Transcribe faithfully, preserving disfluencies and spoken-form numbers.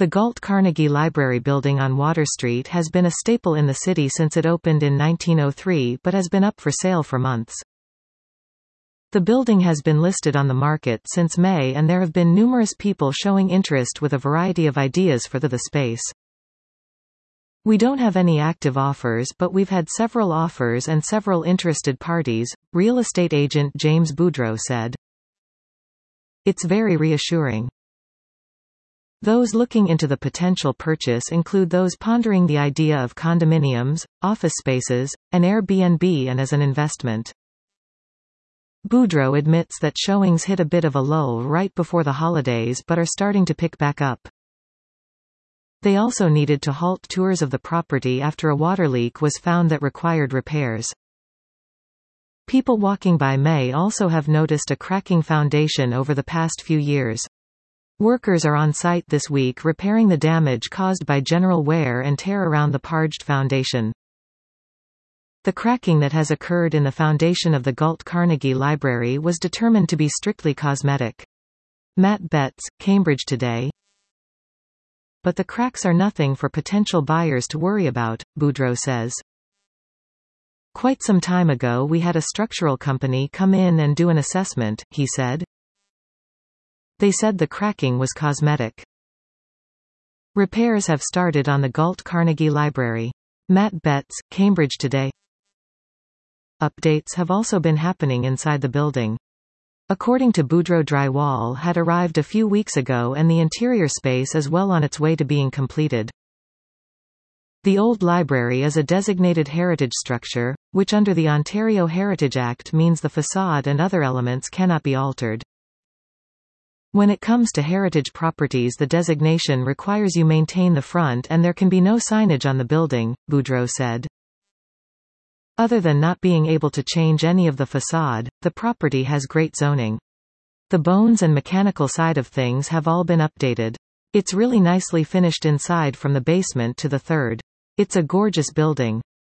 The Galt Carnegie Library building on Water Street has been a staple in the city since it opened in nineteen oh three but has been up for sale for months. The building has been listed on the market since May, and there have been numerous people showing interest with a variety of ideas for the, the space. We don't have any active offers, but we've had several offers and several interested parties, real estate agent James Boudreau said. It's very reassuring. Those looking into the potential purchase include those pondering the idea of condominiums, office spaces, and Airbnb and as an investment. Boudreau admits that showings hit a bit of a lull right before the holidays but are starting to pick back up. They also needed to halt tours of the property after a water leak was found that required repairs. People walking by may also have noticed a cracking foundation over the past few years. Workers are on site this week repairing the damage caused by general wear and tear around the parged foundation. The cracking that has occurred in the foundation of the Galt Carnegie Library was determined to be strictly cosmetic. Matt Betts, Cambridge Today. But the cracks are nothing for potential buyers to worry about, Boudreau says. Quite some time ago we had a structural company come in and do an assessment, he said. They said the cracking was cosmetic. Repairs have started on the Galt Carnegie Library. Matt Betts, Cambridge Today. Updates have also been happening inside the building. According to Boudreau, drywall had arrived a few weeks ago and the interior space is well on its way to being completed. The old library is a designated heritage structure, which under the Ontario Heritage Act means the facade and other elements cannot be altered. When it comes to heritage properties, the designation requires you maintain the front and there can be no signage on the building, Boudreau said. Other than not being able to change any of the facade, the property has great zoning. The bones and mechanical side of things have all been updated. It's really nicely finished inside from the basement to the third. It's a gorgeous building.